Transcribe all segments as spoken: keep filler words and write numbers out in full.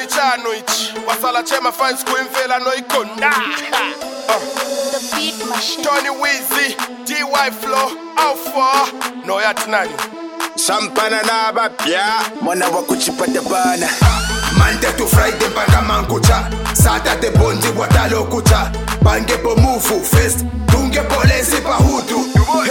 chano ichi wasala chema fans kuimvela no ikonda. The beat machine. Tony Weezy, D Y Flow, Alpha, no yatinani. Sampana na bapya mwana wa kuchipata bana. Monday to Friday mpaka mankucha, Saturday bondi watalo kucha. Bange po move first, tunge polesi pa hutu.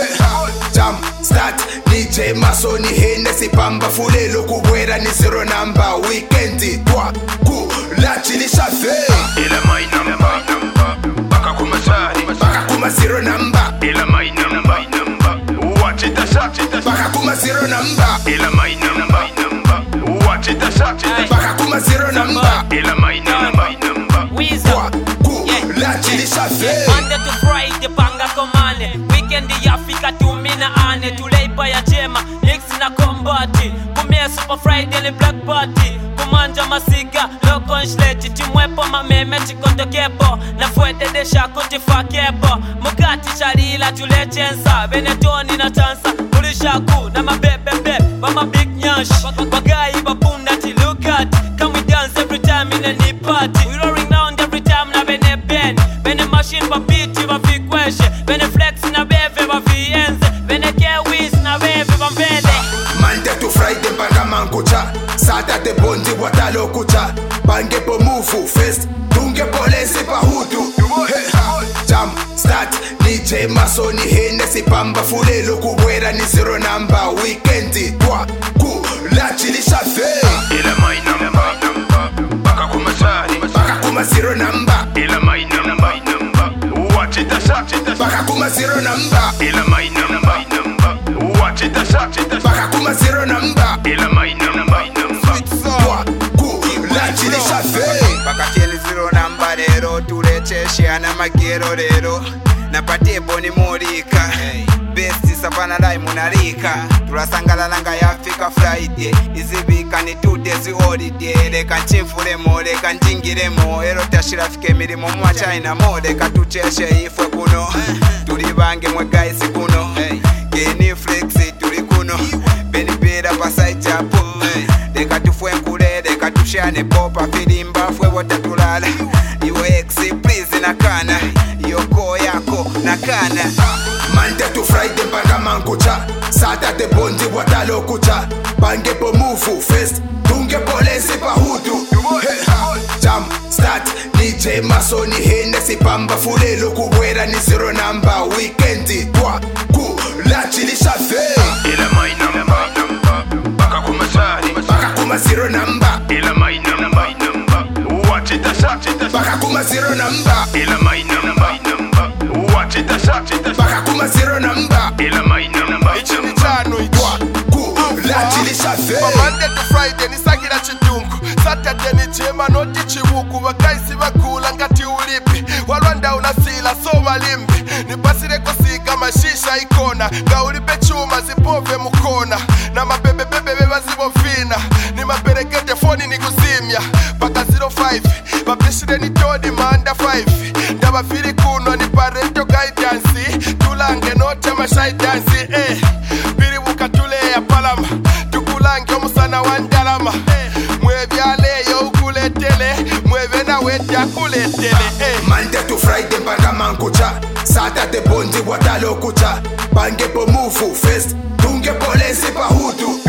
Jam start, D J Masoni Hennessy pamba fulelo kubwera ni zero number. Weekendi twa ku la chili shafe. Ila my number, baka kumasari, baka kuma zero number. Ila my number, watch it a shot it a baka kuma zero number. Ila my number, watch it a shot it a baka kuma zero number. Ila my number, Weezer ku la chili shafe. Monday to Friday panga komane, weekend yafika tumina ane, tuleipa ya jema Nix na kombati, kumia super Friday ni black party, kumanja masika loko nshleti, timwepo mameme chikoto kepo, na fuete de shako tifa kepo, mukati sharila tulechensa, benetoni na chansa ulishaku na mabebebe mama big nyash, bagai babunda ti look at, can we dance every time in any party, we rolling round every time na bene ben, bene machine pa piti va fi kweshe, bene flex na beve va fi enze, bene kewis na beve va mbele. Monday to Friday mpaka mankucha, Saturday bondi watalo kucha. Bange po move first, tunge polesi pa hutu. Jam start, D J Masoni Hennessy pamba fulelo kubwera ni zero number. Weekendi twa ku la chili shafe. Ila my number, baka kumasari, baka kuma zero number. Ila my number, watch it a shot it a baka kuma zero number. Ila my number, watch it a shot it a baka kuma zero number. Ila my number, twa ku la chili shafe. Bakateli zero namba rero tulecheshia na magero rero napatie boni mulika besti savana lai munalika tulasangalalanga yafika Friday izibika ni two days holiday leka nchimfulemo leka njingiremo ero tashirafike milimo mwa China mo leka tucheshe ifwe kuno tuli bange mwe guys kuno geni flexi tuli kuno benibera pasai chapo leka tufwe nkule leka tushane popa filimba fwe wote tulala iwe exi please nakana yoko yako nakana. Monday to Friday mpaka mankucha, Saturday bondi watalo kucha. Bange po move first, tunge polesi pa hutu. Jam start, D J Masoni Hennessy pamba fulelo kubwera ni zero number. Weekendi twa ku la chili shafe. Ila my number, baka kumasari, baka kuma zero number. Ila my number, watch it a shot it a baka kuma zero number. Ila my number, watch it a shot it a baka kuma zero number. Ila my number, Ichi ni chano ichi Twa ku la chili shafe. Monday to Friday ni sagira chitungu, Saturday ni chema noti chiwuku. Wakaisi wakula ngati ulipi, walwanda unasila so malimbi. Nipasire kusika mashisha ikona, gaulipe chuma zipove mukona. Na mabebe bebe beba zibo fina, ni maberekete phone ni kuzimya. Paka zero five, babishire ni todi manda five. Ndaba fili kuno ni parental guidance, tulange note mashai dance eh. Biri wukatule ya palama, tukulange omusana wandalama. Mwebyale yo ukuletele, mwebe na wetya kuletele eh. Monday to Friday mpaka mankucha, Saturday bondi watalo kucha. Bange po move first, tunge polesi pa hutu.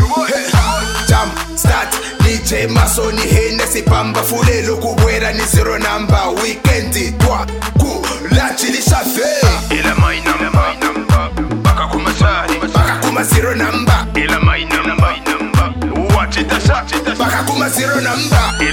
Jam start, D J Masoni Hennessy pamba fulelo kubwera ni zero number. Weekendi twa ku la chili shafe. Ila my number, baka kumasari, baka kuma zero number. Ila my number, watch it a shot it a baka kuma zero number.